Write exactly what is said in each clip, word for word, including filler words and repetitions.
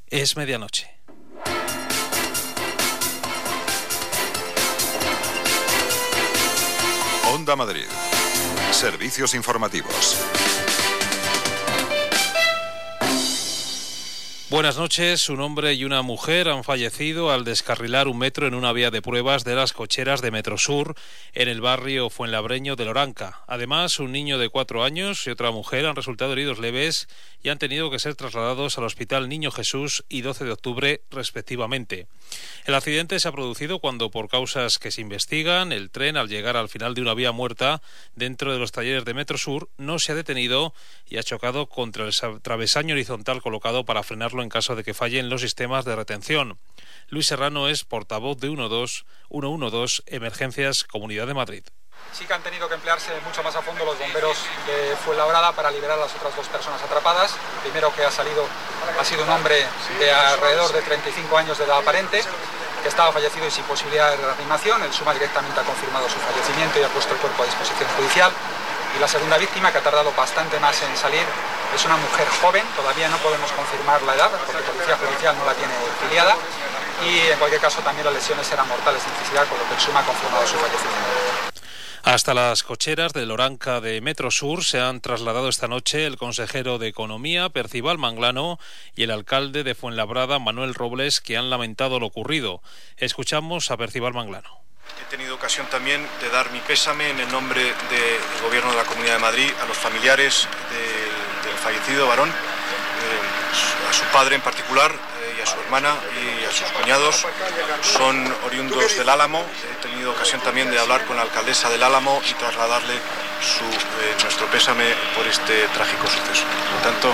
Es medianoche. Onda Madrid. Servicios informativos. Buenas noches. Un hombre y una mujer han fallecido al descarrilar un metro en una vía de pruebas de las cocheras de Metrosur en el barrio fuenlabreño de Loranca. Además, un niño de cuatro años y otra mujer han resultado heridos leves y han tenido que ser trasladados al Hospital Niño Jesús y doce de octubre, respectivamente. El accidente se ha producido cuando, por causas que se investigan, el tren, al llegar al final de una vía muerta dentro de los talleres de Metrosur, no se ha detenido y ha chocado contra el travesaño horizontal colocado para frenarlo en caso de que fallen los sistemas de retención. Luis Serrano es portavoz de uno uno dos Emergencias Comunidad de Madrid. Sí que han tenido que emplearse mucho más a fondo los bomberos de Fuenlabrada para liberar a las otras dos personas atrapadas. El primero que ha salido ha sido un hombre de alrededor de treinta y cinco años de edad aparente, que estaba fallecido y sin posibilidad de reanimación. El SUMA directamente ha confirmado su fallecimiento y ha puesto el cuerpo a disposición judicial. Y la segunda víctima, que ha tardado bastante más en salir, es una mujer joven. Todavía no podemos confirmar la edad porque la Policía Judicial no la tiene filiada. Y en cualquier caso también las lesiones eran mortales de intensidad, con lo que el SUMA ha confirmado su fallecimiento. Hasta las cocheras de Loranca de Metrosur se han trasladado esta noche el consejero de Economía, Percival Manglano, y el alcalde de Fuenlabrada, Manuel Robles, que han lamentado lo ocurrido. Escuchamos a Percival Manglano. He tenido ocasión también de dar mi pésame en el nombre del Gobierno de la Comunidad de Madrid a los familiares del, del fallecido varón, eh, a su padre en particular, eh, y a su hermana y a sus cuñados. Son oriundos del Álamo. He tenido ocasión también de hablar con la alcaldesa del Álamo y trasladarle su, eh, nuestro pésame por este trágico suceso. Por lo tanto,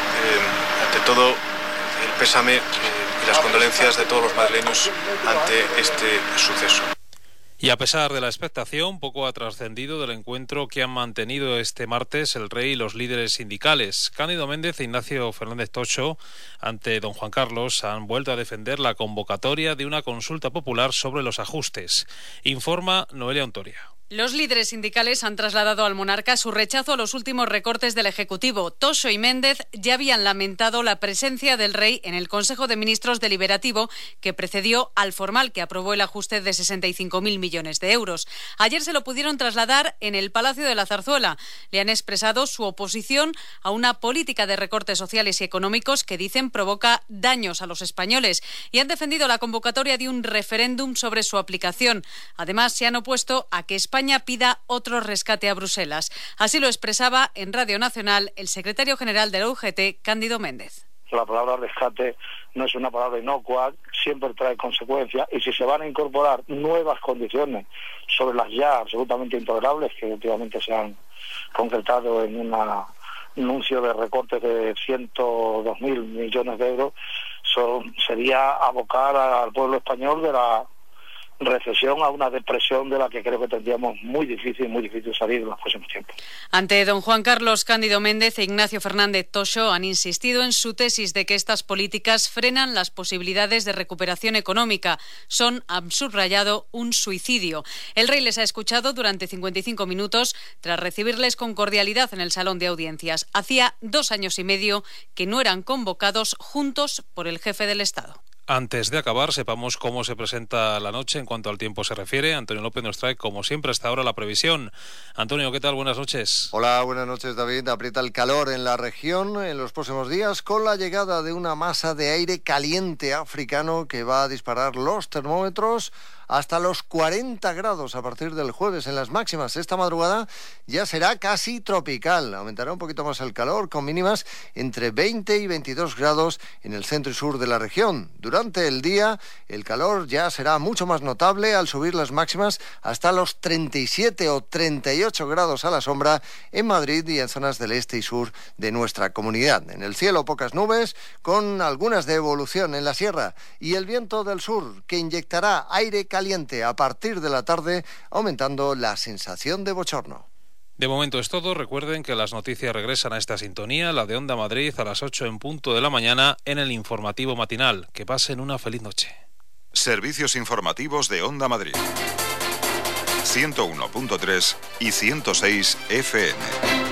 eh, ante todo, el pésame eh, y las condolencias de todos los madrileños ante este suceso. Y a pesar de la expectación, poco ha trascendido del encuentro que han mantenido este martes el Rey y los líderes sindicales. Cándido Méndez e Ignacio Fernández Tocho, ante don Juan Carlos, han vuelto a defender la convocatoria de una consulta popular sobre los ajustes. Informa Noelia Ontoria. Los líderes sindicales han trasladado al monarca su rechazo a los últimos recortes del Ejecutivo. Toso y Méndez ya habían lamentado la presencia del Rey en el Consejo de Ministros deliberativo que precedió al formal que aprobó el ajuste de sesenta y cinco mil millones de euros. Ayer se lo pudieron trasladar en el Palacio de la Zarzuela. Le han expresado su oposición a una política de recortes sociales y económicos que dicen provoca daños a los españoles y han defendido la convocatoria de un referéndum sobre su aplicación. Además, se han opuesto a que España pida otro rescate a Bruselas. Así lo expresaba en Radio Nacional el secretario general de la U G T, Cándido Méndez. La palabra rescate no es una palabra inocua, siempre trae consecuencias, y si se van a incorporar nuevas condiciones sobre las ya absolutamente intolerables que últimamente se han concretado en un anuncio de recortes de ciento dos mil millones de euros, son, sería abocar al pueblo español de la recesión a una depresión de la que creo que tendríamos muy difícil, muy difícil salir en los próximos tiempos. Ante don Juan Carlos, Cándido Méndez e Ignacio Fernández Tocho han insistido en su tesis de que estas políticas frenan las posibilidades de recuperación económica. Son, han subrayado, un suicidio. El Rey les ha escuchado durante cincuenta y cinco minutos tras recibirles con cordialidad en el Salón de Audiencias. Hacía dos años y medio que no eran convocados juntos por el jefe del Estado. Antes de acabar, sepamos cómo se presenta la noche en cuanto al tiempo se refiere. Antonio López nos trae, como siempre, hasta ahora la previsión. Antonio, ¿qué tal? Buenas noches. Hola, buenas noches, David. Aprieta el calor en la región en los próximos días con la llegada de una masa de aire caliente africano que va a disparar los termómetros hasta los cuarenta grados a partir del jueves en las máximas. Esta madrugada ya será casi tropical. Aumentará un poquito más el calor con mínimas entre veinte y veintidós grados en el centro y sur de la región. Durante el día el calor ya será mucho más notable al subir las máximas hasta los treinta y siete o treinta y ocho grados a la sombra en Madrid y en zonas del este y sur de nuestra comunidad. En el cielo pocas nubes con algunas de evolución en la sierra y el viento del sur que inyectará aire caliente a partir de la tarde, aumentando la sensación de bochorno. De momento es todo. Recuerden que las noticias regresan a esta sintonía, la de Onda Madrid, a las ocho en punto de la mañana en el informativo matinal. Que pasen una feliz noche. Servicios informativos de Onda Madrid. ciento uno punto tres y ciento seis F M.